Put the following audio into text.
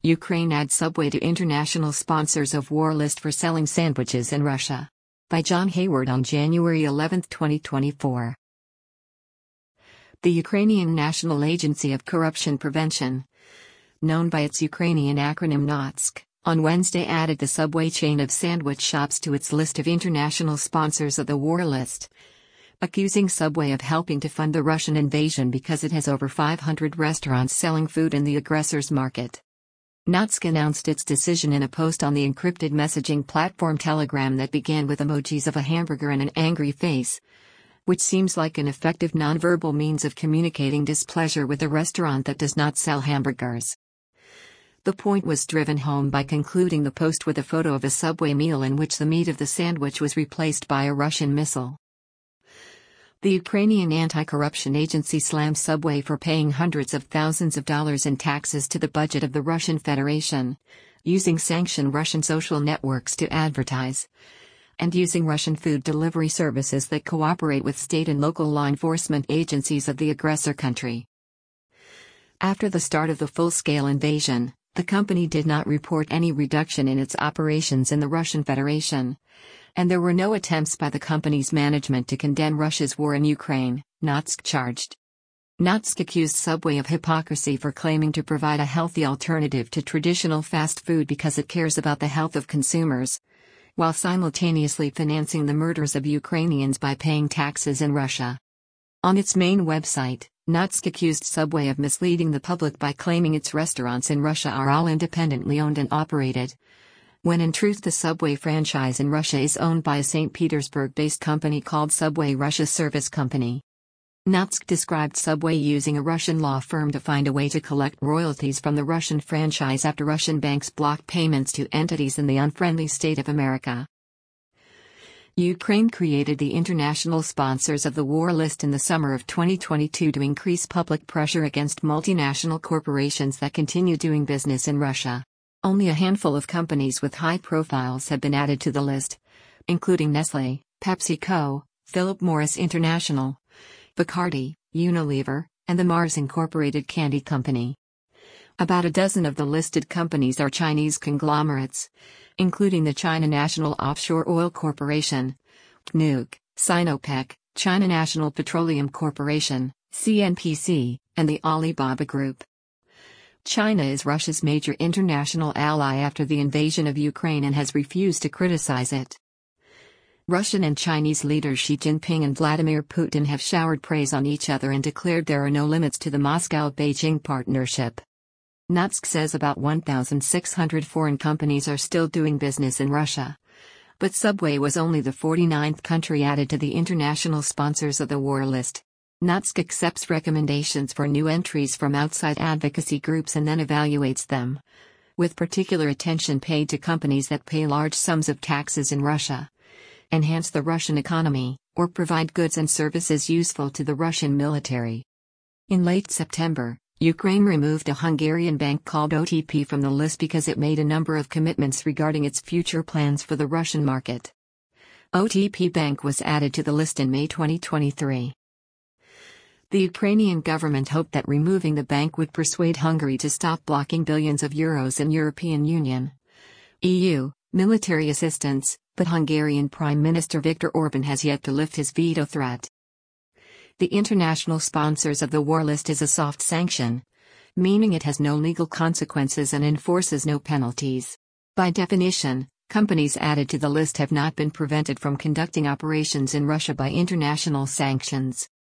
Ukraine adds Subway to international sponsors of war list for selling sandwiches in Russia. By John Hayward on January 11, 2024. The Ukrainian National Agency of Corruption Prevention, known by its Ukrainian acronym NATSK, on Wednesday added the Subway chain of sandwich shops to its list of international sponsors of the war list, accusing Subway of helping to fund the Russian invasion because it has over 500 restaurants selling food in the aggressor's market. NATSK announced its decision in a post on the encrypted messaging platform Telegram that began with emojis of a hamburger and an angry face, which seems like an effective nonverbal means of communicating displeasure with a restaurant that does not sell hamburgers. The point was driven home by concluding the post with a photo of a Subway meal in which the meat of the sandwich was replaced by a Russian missile. The Ukrainian anti-corruption agency slammed Subway for paying hundreds of thousands of dollars in taxes to the budget of the Russian Federation, using sanctioned Russian social networks to advertise, and using Russian food delivery services that cooperate with state and local law enforcement agencies of the aggressor country. After the start of the full-scale invasion, the company did not report any reduction in its operations in the Russian Federation, and there were no attempts by the company's management to condemn Russia's war in Ukraine, NATSK charged. NATSK accused Subway of hypocrisy for claiming to provide a healthy alternative to traditional fast food because it cares about the health of consumers, while simultaneously financing the murders of Ukrainians by paying taxes in Russia. On its main website, NATSK accused Subway of misleading the public by claiming its restaurants in Russia are all independently owned and operated, when in truth the Subway franchise in Russia is owned by a St. Petersburg-based company called Subway Russia Service Company. NATSK described Subway using a Russian law firm to find a way to collect royalties from the Russian franchise after Russian banks blocked payments to entities in the unfriendly state of America. Ukraine created the international sponsors of the war list in the summer of 2022 to increase public pressure against multinational corporations that continue doing business in Russia. Only a handful of companies with high profiles have been added to the list, including Nestlé, PepsiCo, Philip Morris International, Bacardi, Unilever, and the Mars Incorporated Candy Company. About a dozen of the listed companies are Chinese conglomerates, including the China National Offshore Oil Corporation, CNOOC, Sinopec, China National Petroleum Corporation, CNPC, and the Alibaba Group. China is Russia's major international ally after the invasion of Ukraine and has refused to criticize it. Russian and Chinese leaders Xi Jinping and Vladimir Putin have showered praise on each other and declared there are no limits to the Moscow-Beijing partnership. NATSK says about 1,600 foreign companies are still doing business in Russia, but Subway was only the 49th country added to the international sponsors of the war list. NATSK accepts recommendations for new entries from outside advocacy groups and then evaluates them, with particular attention paid to companies that pay large sums of taxes in Russia, enhance the Russian economy, or provide goods and services useful to the Russian military. In late September, Ukraine removed a Hungarian bank called OTP from the list because it made a number of commitments regarding its future plans for the Russian market. OTP Bank was added to the list in May 2023. The Ukrainian government hoped that removing the bank would persuade Hungary to stop blocking billions of euros in European Union, EU, military assistance, but Hungarian Prime Minister Viktor Orban has yet to lift his veto threat. The international sponsors of the war list is a soft sanction, meaning it has no legal consequences and enforces no penalties. By definition, companies added to the list have not been prevented from conducting operations in Russia by international sanctions.